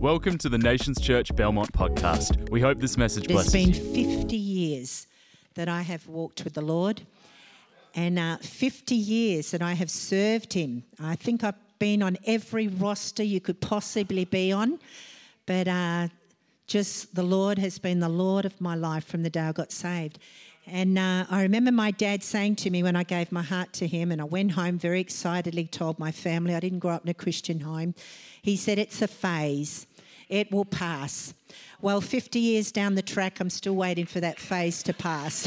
Welcome to the Nations Church Belmont podcast. We hope this message blesses you. It's been 50 years that I have walked with the Lord, and 50 years that I have served Him. I think I've been on every roster you could possibly be on, but just the Lord has been the Lord of my life from the day I got saved. And I remember my dad saying to me when I gave my heart to Him, and I went home very excitedly, told my family I didn't grow up in a Christian home. He said, "It's a phase. It will pass." Well, 50 years down the track, I'm still waiting for that phase to pass.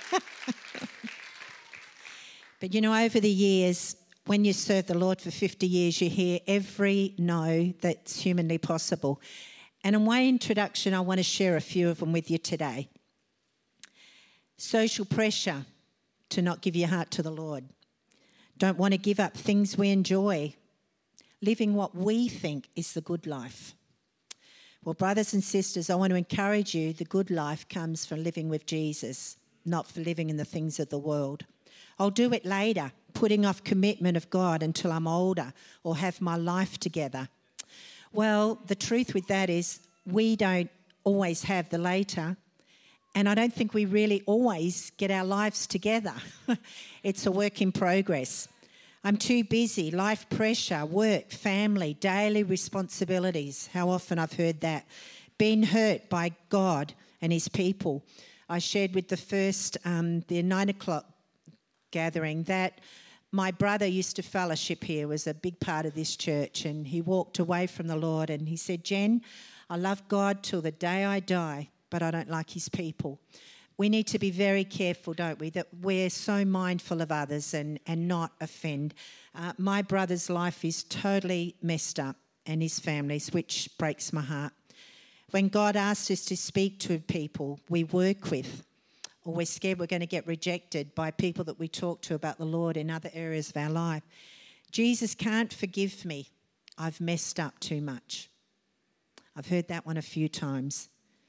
But you know, over the years, when you serve the Lord for 50 years, you hear every no that's humanly possible. And in my introduction, I want to share a few of them with you today. Social pressure to not give your heart to the Lord. Don't want to give up things we enjoy. Living what we think is the good life. Well, brothers and sisters, I want to encourage you, the good life comes from living with Jesus, not for living in the things of the world. I'll do it later, putting off commitment of God until I'm older or have my life together. Well, the truth with that is we don't always have the later, and I don't think we really always get our lives together. It's a work in progress. I'm too busy, life pressure, work, family, daily responsibilities. How often I've heard that. Being hurt by God and His people. I shared with the 9 o'clock gathering that my brother used to fellowship here, was a big part of this church, and he walked away from the Lord and he said, "Jen, I love God till the day I die, but I don't like His people." We need to be very careful, don't we, that we're so mindful of others and not offend. My brother's life is totally messed up, and his family's, which breaks my heart. When God asks us to speak to people we work with, or we're scared we're going to get rejected by people that we talk to about the Lord in other areas of our life, Jesus can't forgive me. I've messed up too much. I've heard that one a few times.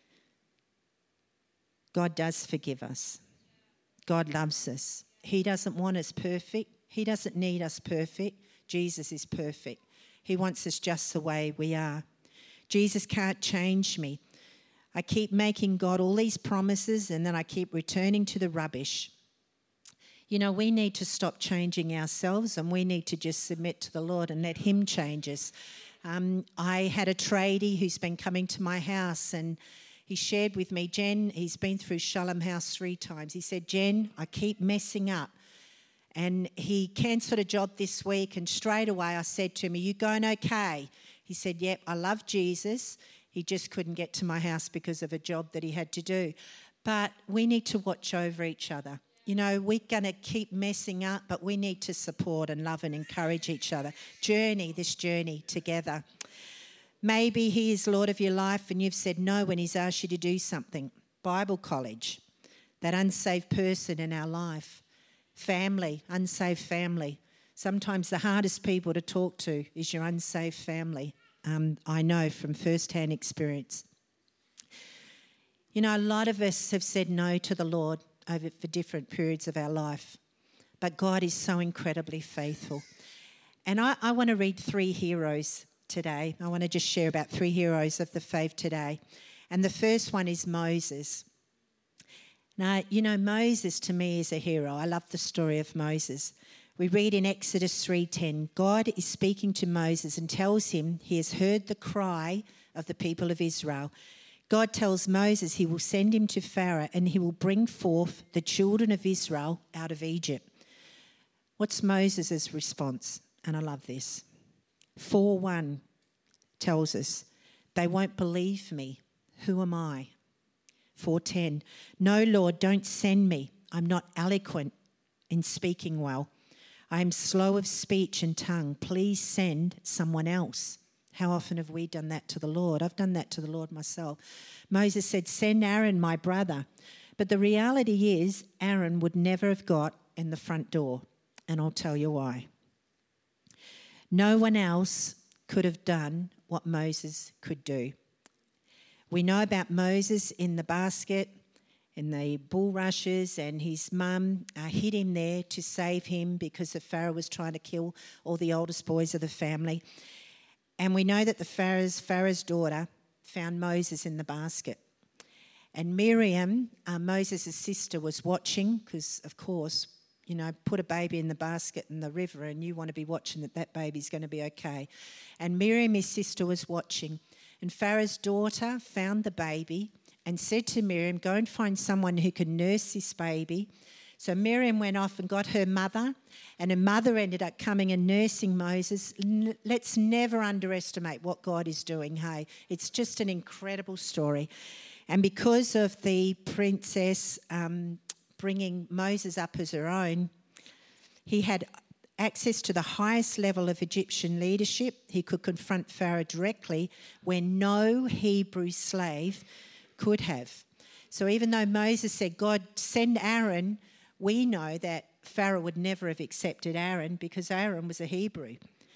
God does forgive us. God loves us. He doesn't want us perfect. He doesn't need us perfect. Jesus is perfect. He wants us just the way we are. Jesus can't change me. I keep making God all these promises and then I keep returning to the rubbish. You know, we need to stop changing ourselves and we need to just submit to the Lord and let Him change us. I had a tradie who's been coming to my house, and he shared with me, Jen, he's been through Shalom House 3 times. He said, "Jen, I keep messing up." And he cancelled a job this week, and straight away I said to him, "Are you going okay?" He said, "Yep, I love Jesus. He just couldn't get to my house because of a job that he had to do." But we need to watch over each other. You know, we're going to keep messing up, but we need to support and love and encourage each other. This journey together. Maybe He is Lord of your life and you've said no when He's asked you to do something. Bible college, that unsaved person in our life. Family, unsaved family. Sometimes the hardest people to talk to is your unsaved family. I know from first-hand experience. You know, a lot of us have said no to the Lord for different periods of our life. But God is so incredibly faithful. And I want to read 3 heroes today. I want to just share about 3 heroes of the faith today. And the first one is Moses. Now, you know, Moses to me is a hero. I love the story of Moses. We read in Exodus 3:10, God is speaking to Moses and tells him He has heard the cry of the people of Israel. God tells Moses He will send him to Pharaoh and he will bring forth the children of Israel out of Egypt. What's Moses' response? And I love this. 4:1 tells us, they won't believe me. Who am I? 4:10, no, Lord, don't send me. I'm not eloquent in speaking well. I am slow of speech and tongue. Please send someone else. How often have we done that to the Lord? I've done that to the Lord myself. Moses said, send Aaron, my brother. But the reality is Aaron would never have got in the front door. And I'll tell you why. No one else could have done what Moses could do. We know about Moses in the basket, in the bulrushes, and his mum hid him there to save him because the Pharaoh was trying to kill all the oldest boys of the family. And we know that the Pharaoh's daughter found Moses in the basket. And Miriam, Moses' sister, was watching because, of course, put a baby in the basket in the river and you want to be watching that baby's going to be okay. And Miriam, his sister, was watching. And Pharaoh's daughter found the baby and said to Miriam, go and find someone who can nurse this baby. So Miriam went off and got her mother, and her mother ended up coming and nursing Moses. Let's never underestimate what God is doing, hey? It's just an incredible story. And because of the princess bringing Moses up as her own, he had access to the highest level of Egyptian leadership. He could confront Pharaoh directly where no Hebrew slave could have. So even though Moses said, God, send Aaron, we know that Pharaoh would never have accepted Aaron because Aaron was a Hebrew.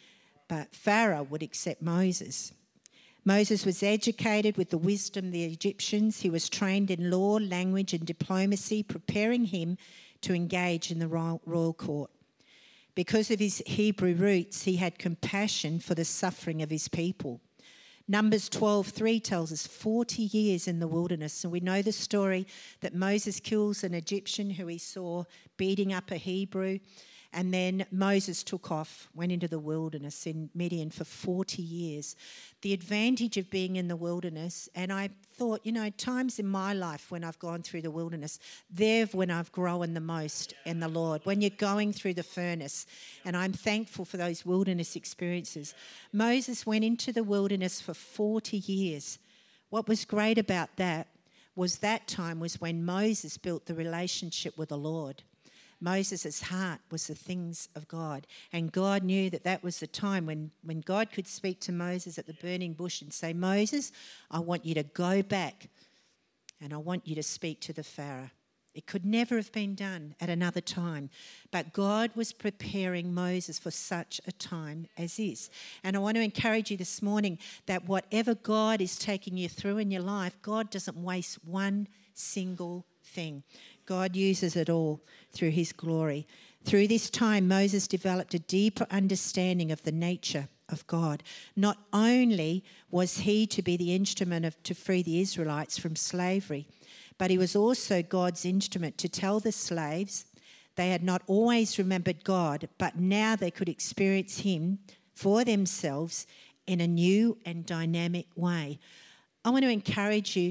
But Pharaoh would accept Moses. Moses was educated with the wisdom of the Egyptians. He was trained in law, language and diplomacy, preparing him to engage in the royal court. Because of his Hebrew roots, he had compassion for the suffering of his people. Numbers 12:3 tells us 40 years in the wilderness. And we know the story that Moses kills an Egyptian who he saw beating up a Hebrew. And then Moses took off, went into the wilderness in Midian for 40 years. The advantage of being in the wilderness, and I thought, times in my life when I've gone through the wilderness, they're when I've grown the most in the Lord, when you're going through the furnace. And I'm thankful for those wilderness experiences. Moses went into the wilderness for 40 years. What was great about that was when Moses built the relationship with the Lord. Moses' heart was the things of God. And God knew that was the time when God could speak to Moses at the burning bush and say, Moses, I want you to go back and I want you to speak to the Pharaoh. It could never have been done at another time. But God was preparing Moses for such a time as this. And I want to encourage you this morning that whatever God is taking you through in your life, God doesn't waste one single thing. God uses it all through his glory. Through this time, Moses developed a deeper understanding of the nature of God. Not only was he to be the instrument to free the Israelites from slavery, but he was also God's instrument to tell the slaves they had not always remembered God, but now they could experience him for themselves in a new and dynamic way. I want to encourage you,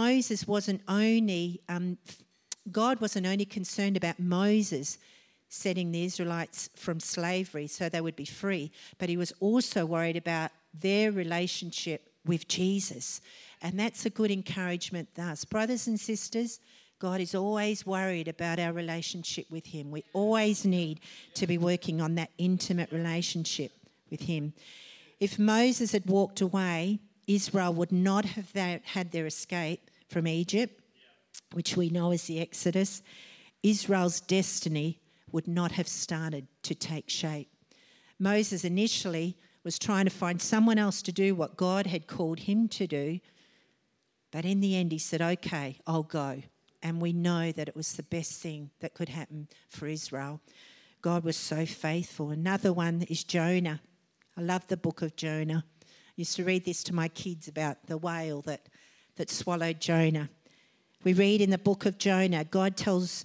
God wasn't only concerned about Moses setting the Israelites from slavery so they would be free, but he was also worried about their relationship with Jesus. And that's a good encouragement to us. Brothers and sisters, God is always worried about our relationship with him. We always need to be working on that intimate relationship with him. If Moses had walked away, Israel would not have had their escape from Egypt, which we know as the Exodus. Israel's destiny would not have started to take shape. Moses initially was trying to find someone else to do what God had called him to do, but in the end he said, okay, I'll go. And we know that it was the best thing that could happen for Israel. God was so faithful. Another one is Jonah. I love the book of Jonah. I used to read this to my kids about the whale that swallowed Jonah. We read in the book of Jonah, God tells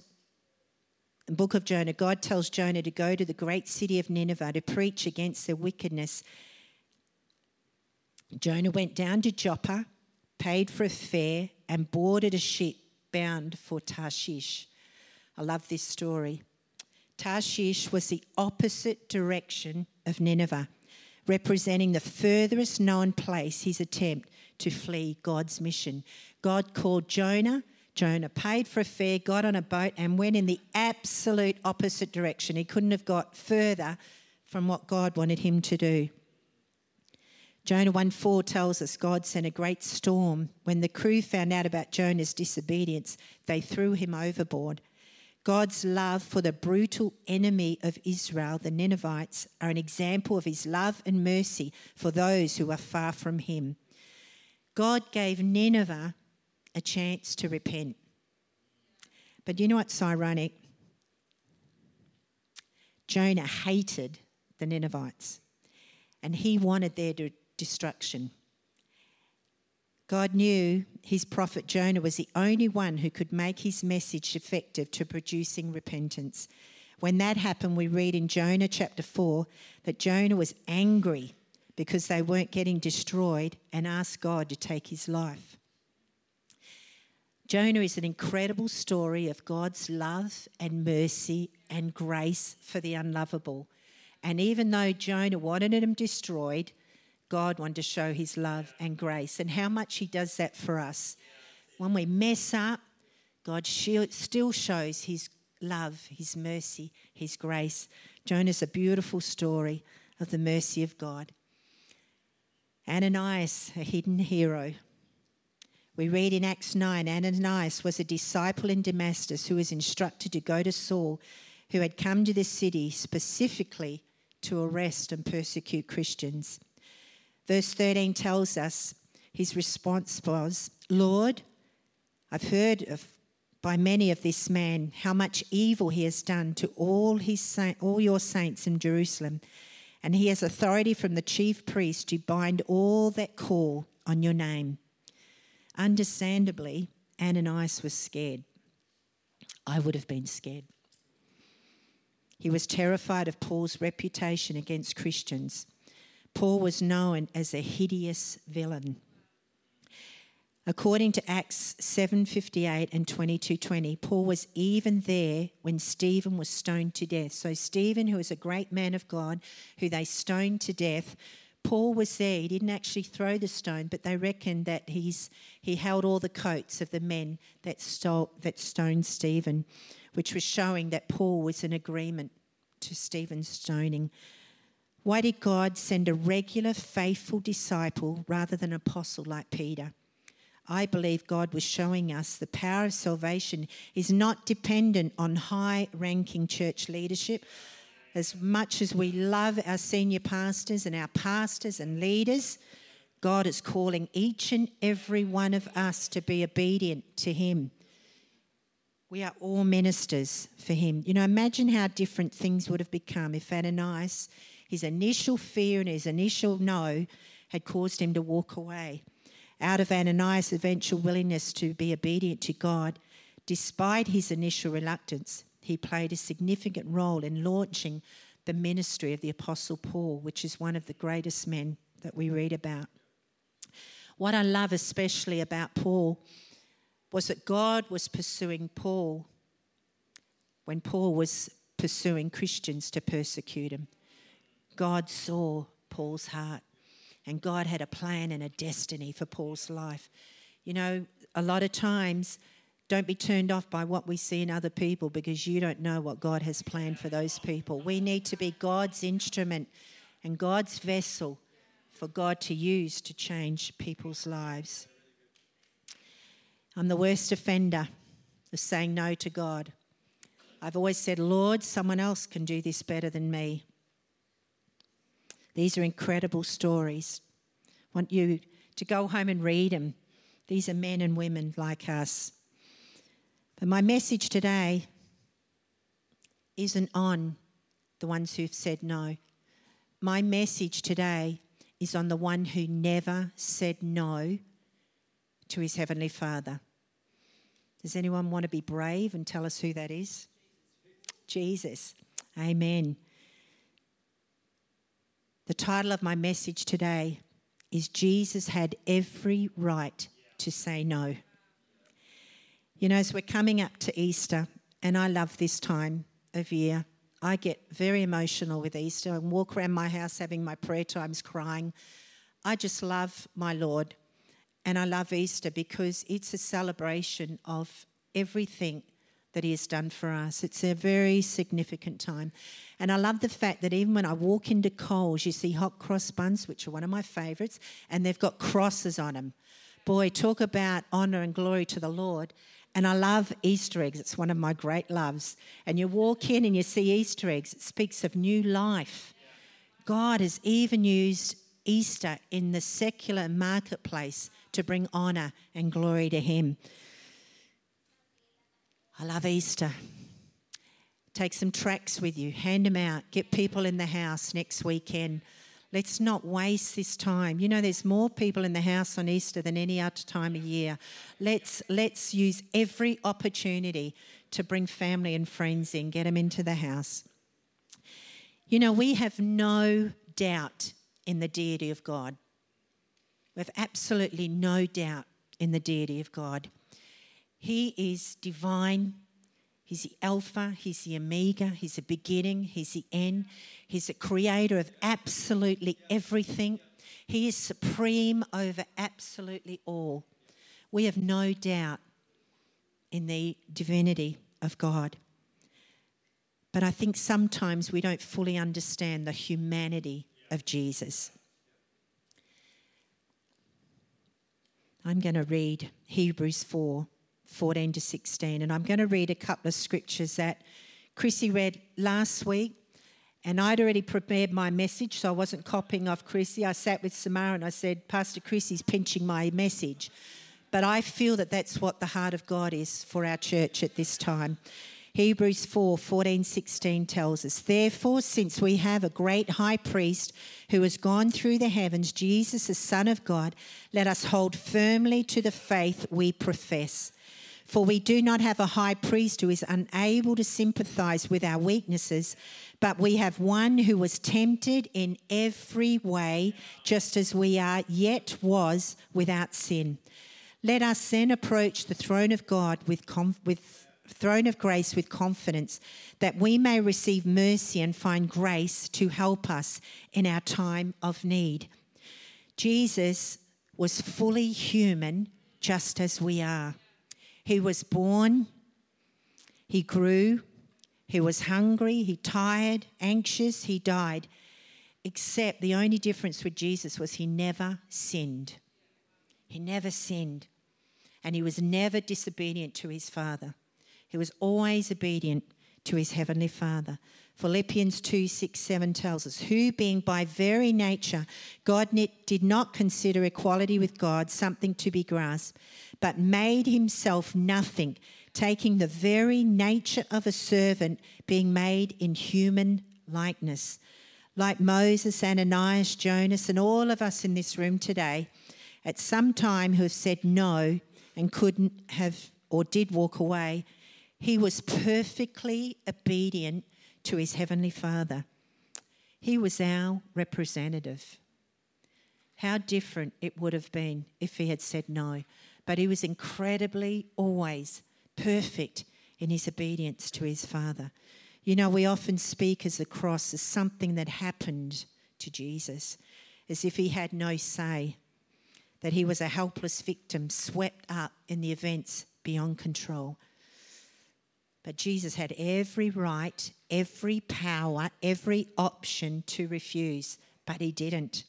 Jonah to go to the great city of Nineveh to preach against their wickedness. Jonah went down to Joppa, paid for a fare, and boarded a ship bound for Tarshish. I love this story. Tarshish was the opposite direction of Nineveh, representing the furthest known place, his attempt to flee God's mission. God called Jonah. Jonah paid for a fare, got on a boat and went in the absolute opposite direction. He couldn't have got further from what God wanted him to do. Jonah 1:4 tells us God sent a great storm. When the crew found out about Jonah's disobedience, they threw him overboard. God's love for the brutal enemy of Israel, the Ninevites, are an example of his love and mercy for those who are far from him. God gave Nineveh a chance to repent. But you know what's ironic? Jonah hated the Ninevites, and he wanted destruction. God knew his prophet Jonah was the only one who could make his message effective to producing repentance. When that happened, we read in Jonah chapter 4 that Jonah was angry because they weren't getting destroyed and asked God to take his life. Jonah is an incredible story of God's love and mercy and grace for the unlovable. And even though Jonah wanted them destroyed, God wanted to show his love and grace, and how much he does that for us. When we mess up, God still shows his love, his mercy, his grace. Jonah's a beautiful story of the mercy of God. Ananias, a hidden hero. We read in Acts 9, Ananias was a disciple in Damascus who was instructed to go to Saul, who had come to the city specifically to arrest and persecute Christians. Verse 13 tells us his response was, Lord, I've heard by many of this man how much evil he has done to all your saints in Jerusalem, and he has authority from the chief priest to bind all that call on your name. Understandably, Ananias was scared. I would have been scared. He was terrified of Paul's reputation against Christians. Paul was known as a hideous villain. According to Acts 7:58 and 22:20, Paul was even there when Stephen was stoned to death. So Stephen, who was a great man of God, who they stoned to death, Paul was there. He didn't actually throw the stone, but they reckon that he held all the coats of the men that stoned Stephen, which was showing that Paul was in agreement to Stephen's stoning. Why did God send a regular, faithful disciple rather than an apostle like Peter? I believe God was showing us the power of salvation is not dependent on high-ranking church leadership. As much as we love our senior pastors and leaders, God is calling each and every one of us to be obedient to him. We are all ministers for him. You know, imagine how different things would have become if Ananias, his initial fear and his initial no, had caused him to walk away. Out of Ananias' eventual willingness to be obedient to God, despite his initial reluctance, he played a significant role in launching the ministry of the Apostle Paul, which is one of the greatest men that we read about. What I love especially about Paul was that God was pursuing Paul when Paul was pursuing Christians to persecute him. God saw Paul's heart, and God had a plan and a destiny for Paul's life. You know, a lot of times, don't be turned off by what we see in other people, because you don't know what God has planned for those people. We need to be God's instrument and God's vessel for God to use to change people's lives. I'm the worst offender of saying no to God. I've always said, Lord, someone else can do this better than me. These are incredible stories. I want you to go home and read them. These are men and women like us. But my message today isn't on the ones who've said no. My message today is on the one who never said no to his Heavenly Father. Does anyone want to be brave and tell us who that is? Jesus. Amen. The title of my message today is Jesus had every right to say no. You know, as we're coming up to Easter, and I love this time of year, I get very emotional with Easter and walk around my house having my prayer times crying. I just love my Lord, and I love Easter because it's a celebration of everything that he has done for us. It's a very significant time. And I love the fact that even when I walk into Coles, you see hot cross buns, which are one of my favourites, and they've got crosses on them. Boy, talk about honour and glory to the Lord. And I love Easter eggs. It's one of my great loves. And you walk in and you see Easter eggs. It speaks of new life. God has even used Easter in the secular marketplace to bring honour and glory to him. I love Easter. Take some tracts with you. Hand them out. Get people in the house next weekend. Let's not waste this time. You know, there's more people in the house on Easter than any other time of year. Let's use every opportunity to bring family and friends in, get them into the house. You know, we have no doubt in the deity of God. We have absolutely no doubt in the deity of God. He is divine. He's the Alpha, He's the Omega, He's the beginning, He's the end. He's the creator of absolutely everything. He is supreme over absolutely all. We have no doubt in the divinity of God. But I think sometimes we don't fully understand the humanity of Jesus. I'm going to read Hebrews 4:14 to 16, and I'm going to read a couple of scriptures that Chrissy read last week, and I'd already prepared my message, so I wasn't copying off Chrissy. I sat with Samara and I said, Pastor Chrissy's pinching my message. But I feel that that's what the heart of God is for our church at this time. Hebrews 4:14-16 tells us, therefore, since we have a great high priest who has gone through the heavens, Jesus, the Son of God, let us hold firmly to the faith we profess. For we do not have a high priest who is unable to sympathize with our weaknesses, but we have one who was tempted in every way, just as we are, yet was without sin. Let us then approach the throne of God with throne of grace with confidence, that we may receive mercy and find grace to help us in our time of need. Jesus was fully human, just as we are. He was born, he grew, he was hungry, he tired, anxious, he died. Except the only difference with Jesus was he never sinned. He never sinned. And he was never disobedient to his Father. He was always obedient to his heavenly Father. Philippians 2:6-7 tells us, who being by very nature God did not consider equality with God something to be grasped, but made himself nothing, taking the very nature of a servant, being made in human likeness. Like Moses, Ananias, Jonas, and all of us in this room today, at some time who have said no and couldn't have or did walk away, he was perfectly obedient to his heavenly Father. He was our representative. How different it would have been if he had said no. But he was incredibly always perfect in his obedience to his Father. You know, we often speak as the cross as something that happened to Jesus, as if he had no say, that he was a helpless victim swept up in the events beyond control. But Jesus had every right, every power, every option to refuse, but he didn't.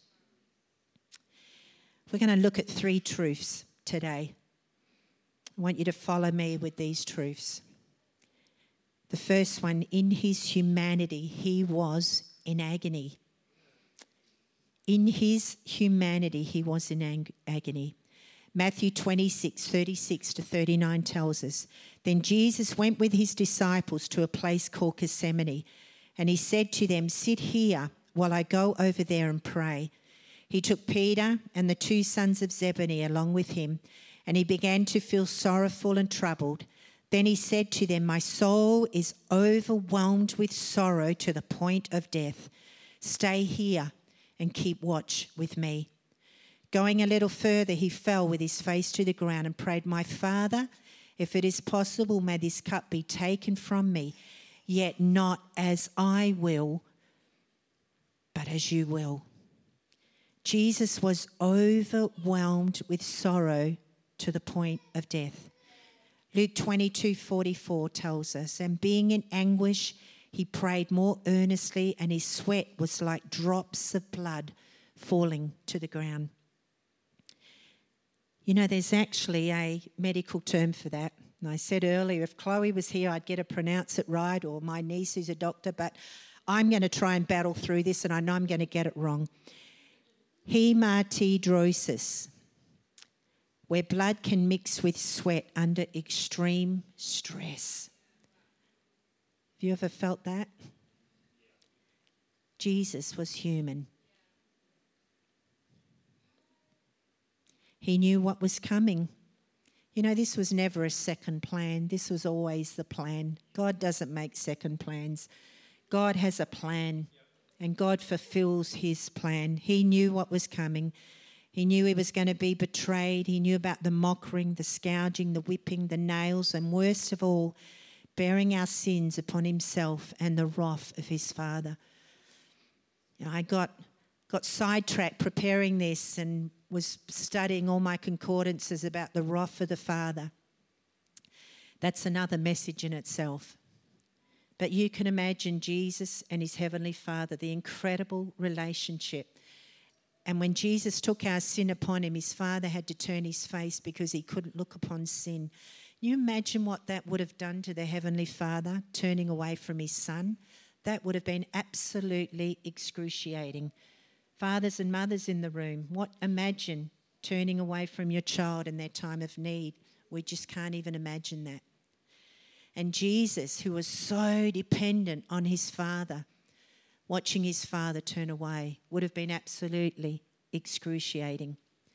We're going to look at 3 truths today. I want you to follow me with these truths. The first one, in his humanity, he was in agony. In his humanity, he was in agony. Matthew 26:36-39 tells us, then Jesus went with his disciples to a place called Gethsemane, and he said to them, sit here while I go over there and pray. He took Peter and the 2 sons of Zebedee along with him, and he began to feel sorrowful and troubled. Then he said to them, my soul is overwhelmed with sorrow to the point of death. Stay here and keep watch with me. Going a little further, he fell with his face to the ground and prayed, my Father, if it is possible, may this cup be taken from me, yet not as I will, but as you will. Jesus was overwhelmed with sorrow to the point of death. Luke 22:44 tells us, and being in anguish, he prayed more earnestly, and his sweat was like drops of blood falling to the ground. You know, there's actually a medical term for that. And I said earlier, if Chloe was here, I'd get her to pronounce it right, or my niece who's a doctor, but I'm going to try and battle through this, and I know I'm going to get it wrong. Hematidrosis, where blood can mix with sweat under extreme stress. Have you ever felt that? Jesus was human. He knew what was coming. You know, this was never a second plan. This was always the plan. God doesn't make second plans. God has a plan, and God fulfills his plan. He knew what was coming. He knew he was going to be betrayed. He knew about the mocking, the scourging, the whipping, the nails, and worst of all, bearing our sins upon himself and the wrath of his Father. You know, I got sidetracked preparing this and was studying all my concordances about the wrath of the Father. That's another message in itself. But you can imagine Jesus and his Heavenly Father, the incredible relationship. And when Jesus took our sin upon him, his Father had to turn his face because he couldn't look upon sin. Can you imagine what that would have done to the Heavenly Father, turning away from his Son? That would have been absolutely excruciating. Fathers and mothers in the room, imagine turning away from your child in their time of need. We just can't even imagine that. And Jesus, who was so dependent on his Father, watching his Father turn away, would have been absolutely excruciating.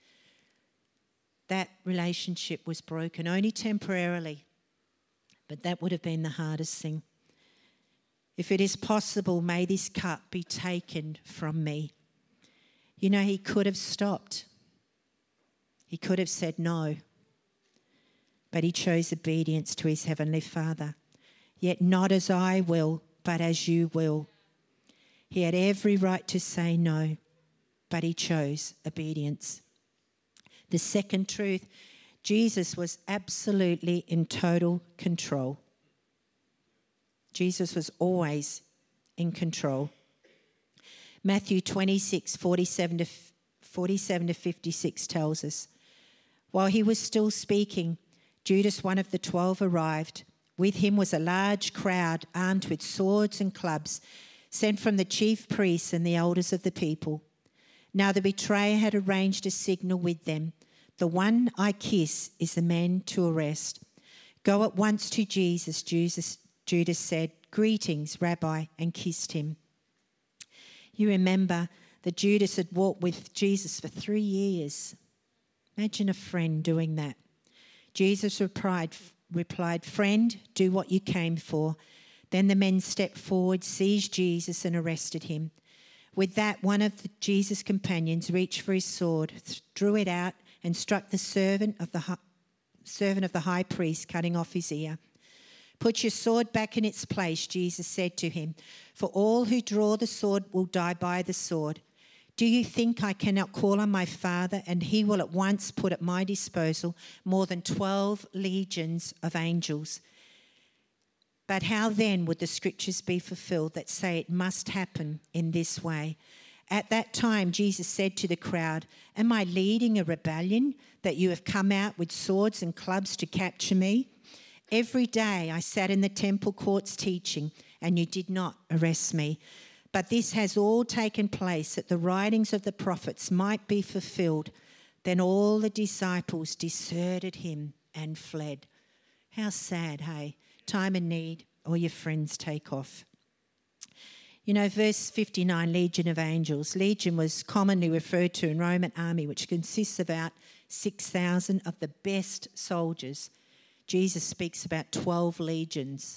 That relationship was broken, only temporarily, but that would have been the hardest thing. If it is possible, may this cup be taken from me. You know, he could have stopped. He could have said no. But he chose obedience to his Heavenly Father. Yet not as I will, but as you will. He had every right to say no, but he chose obedience. The second truth, Jesus was absolutely in total control. Jesus was always in control. Matthew 26, 47 to 56 tells us, while he was still speaking, Judas, one of the 12, arrived. With him was a large crowd armed with swords and clubs, sent from the chief priests and the elders of the people. Now the betrayer had arranged a signal with them. The one I kiss is the man to arrest. Go at once to Jesus, Judas said. Greetings, Rabbi, and kissed him. You remember that Judas had walked with Jesus for 3 years. Imagine a friend doing that. Jesus replied, friend, do what you came for. Then the men stepped forward, seized Jesus and arrested him. With that, one of Jesus' companions reached for his sword, drew it out and struck the servant of the high priest, cutting off his ear. Put your sword back in its place, Jesus said to him, for all who draw the sword will die by the sword. Do you think I cannot call on my Father and he will at once put at my disposal more than 12 legions of angels? But how then would the scriptures be fulfilled that say it must happen in this way? At that time, Jesus said to the crowd, am I leading a rebellion that you have come out with swords and clubs to capture me? Every day I sat in the temple courts teaching, and you did not arrest me. But this has all taken place that the writings of the prophets might be fulfilled. Then all the disciples deserted him and fled. How sad, hey? Time of need, all your friends take off. You know, verse 59, Legion of Angels. Legion was commonly referred to in Roman army, which consists of about 6,000 of the best soldiers. Jesus speaks about 12 legions.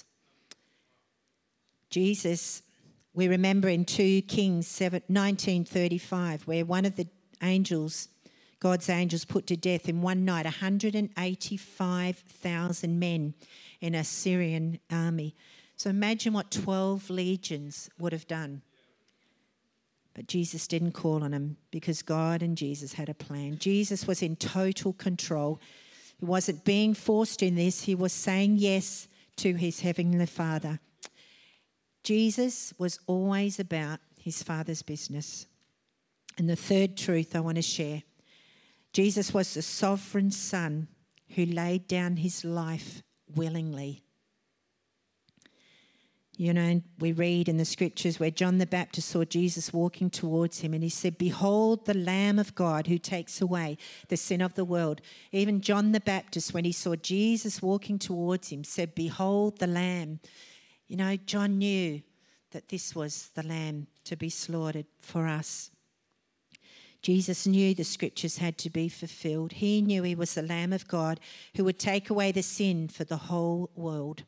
Jesus, we remember in 2 Kings 19:35, where one of the angels, God's angels, put to death in one night 185,000 men in a Syrian army. So imagine what 12 legions would have done. But Jesus didn't call on them because God and Jesus had a plan. Jesus was in total control. He wasn't being forced in this. He was saying yes to his Heavenly Father. Jesus was always about his Father's business. And the third truth I want to share, Jesus was the sovereign Son who laid down his life willingly. You know, we read in the scriptures where John the Baptist saw Jesus walking towards him and he said, behold the Lamb of God who takes away the sin of the world. Even John the Baptist, when he saw Jesus walking towards him, said, behold the Lamb. You know, John knew that this was the Lamb to be slaughtered for us. Jesus knew the scriptures had to be fulfilled. He knew he was the Lamb of God who would take away the sin for the whole world.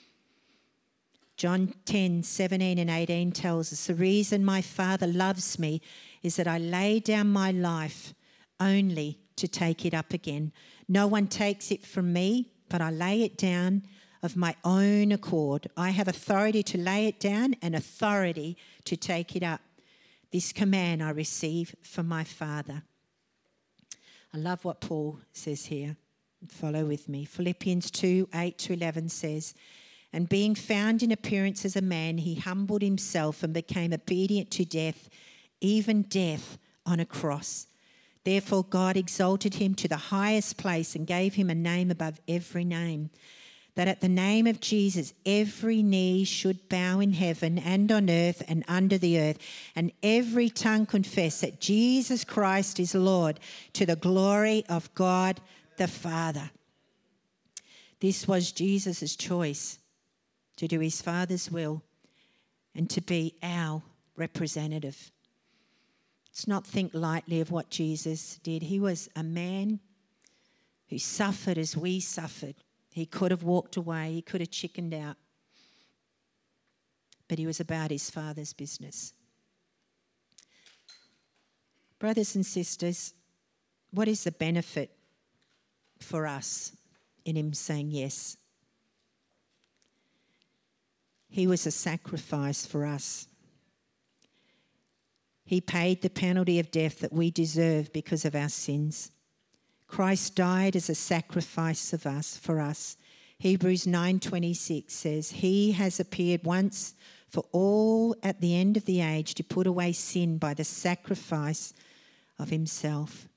John 10:17 and 18 tells us, the reason my Father loves me is that I lay down my life only to take it up again. No one takes it from me, but I lay it down of my own accord. I have authority to lay it down and authority to take it up. This command I receive from my Father. I love what Paul says here. Follow with me. Philippians 2:8-11 says, and being found in appearance as a man, he humbled himself and became obedient to death, even death on a cross. Therefore God exalted him to the highest place and gave him a name above every name, that at the name of Jesus every knee should bow in heaven and on earth and under the earth, and every tongue confess that Jesus Christ is Lord, to the glory of God the Father. This was Jesus' choice, to do his Father's will and to be our representative. Let's not think lightly of what Jesus did. He was a man who suffered as we suffered. He could have walked away. He could have chickened out. But he was about his Father's business. Brothers and sisters, what is the benefit for us in him saying yes? He was a sacrifice for us. He paid the penalty of death that we deserve because of our sins. Christ died as a sacrifice for us. Hebrews 9:26 says, he has appeared once for all at the end of the age to put away sin by the sacrifice of himself.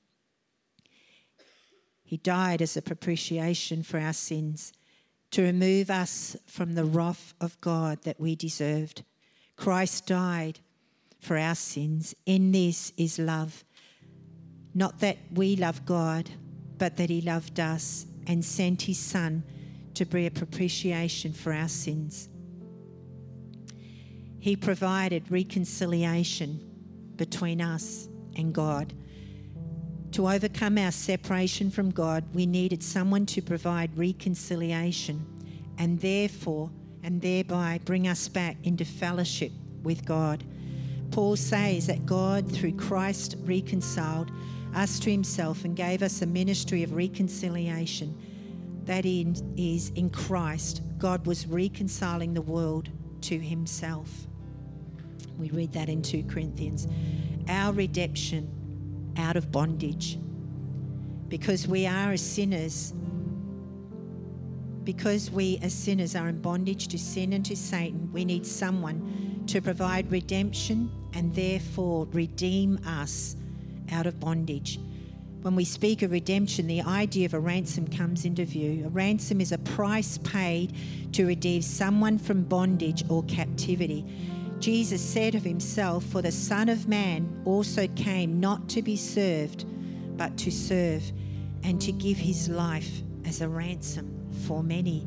He died as a propitiation for our sins, to remove us from the wrath of God that we deserved. Christ died for our sins. In this is love. Not that we love God, but that he loved us and sent his Son to be a propitiation for our sins. He provided reconciliation between us and God. To overcome our separation from God, we needed someone to provide reconciliation and thereby bring us back into fellowship with God. Paul says that God, through Christ, reconciled us to himself and gave us a ministry of reconciliation. That is, in Christ, God was reconciling the world to himself. We read that in 2 Corinthians. Our redemption out of bondage. Because we as sinners are in bondage to sin and to Satan, we need someone to provide redemption and therefore redeem us out of bondage. When we speak of redemption, the idea of a ransom comes into view. A ransom is a price paid to redeem someone from bondage or captivity. Jesus said of himself, for the Son of Man also came not to be served, but to serve and to give his life as a ransom for many.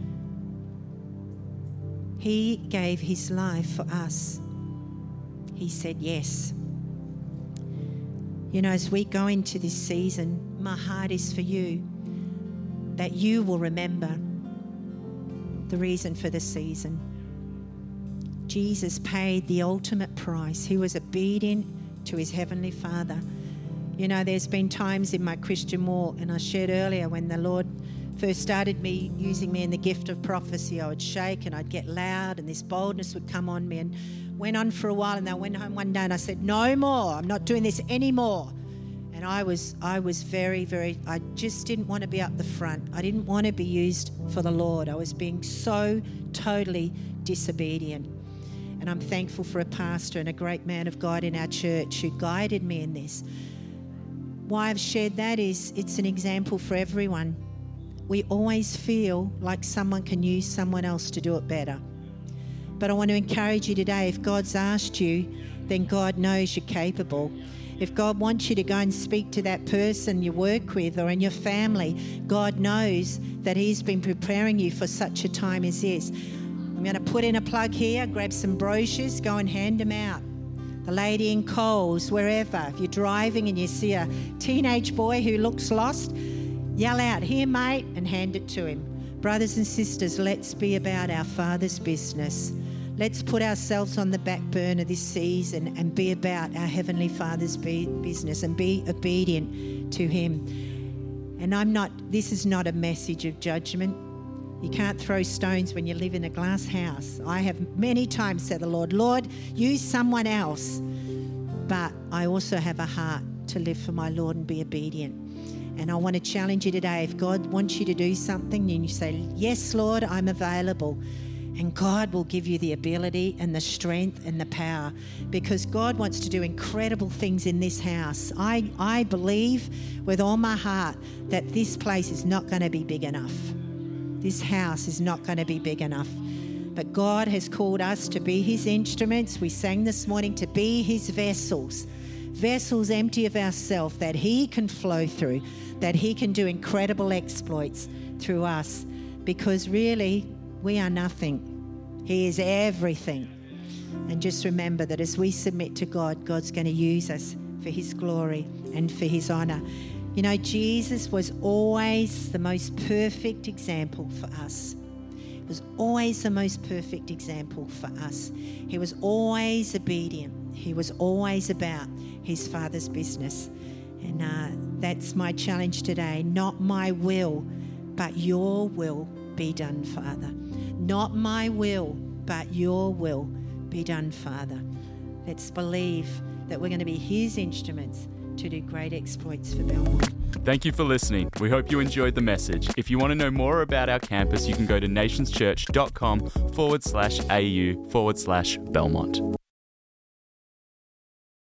He gave his life for us. He said yes. You know, as we go into this season, my heart is for you, that you will remember the reason for the season. Jesus paid the ultimate price. He was obedient to his Heavenly Father. You know, there's been times in my Christian walk, and I shared earlier when the Lord first started using me in the gift of prophecy, I would shake and I'd get loud and this boldness would come on me, and went on for a while, and I went home one day and I said, no more, I'm not doing this anymore. And I was very, I just didn't want to be up the front. I didn't want to be used for the Lord. I was being so totally disobedient. And I'm thankful for a pastor and a great man of God in our church who guided me in this. Why I've shared that is it's an example for everyone. We always feel like someone can use someone else to do it better. But I want to encourage you today, if God's asked you, then God knows you're capable. If God wants you to go and speak to that person you work with or in your family, God knows that he's been preparing you for such a time as this. I'm going to put in a plug here, grab some brochures, go and hand them out. the lady in Coles, wherever. If you're driving and you see a teenage boy who looks lost, yell out, "Here, mate," and hand it to him. Brothers and sisters, let's be about our Father's business. Let's put ourselves on the back burner this season and be about our Heavenly Father's business and be obedient to Him. And this is not a message of judgment. You can't throw stones when you live in a glass house. I have many times said to the Lord, "Lord, use someone else." But I also have a heart to live for my Lord and be obedient. And I want to challenge you today. If God wants you to do something and you say, "Yes, Lord, I'm available," and God will give you the ability and the strength and the power, because God wants to do incredible things in this house. I believe with all my heart that this place is not going to be big enough. This house is not going to be big enough. But God has called us to be His instruments. We sang this morning to be His vessels. Vessels empty of ourselves that He can flow through, that He can do incredible exploits through us. Because really, we are nothing. He is everything. And just remember that as we submit to God, God's going to use us for His glory and for His honour. You know, Jesus was always the most perfect example for us. He was always the most perfect example for us. He was always obedient. He was always about His Father's business. And that's my challenge today. Not my will, but your will be done, Father. Not my will, but your will be done, Father. Let's believe that we're going to be His instruments to do great exploits for Belmont. Thank you for listening. We hope you enjoyed the message. If you want to know more about our campus, you can go to nationschurch.com/au/Belmont.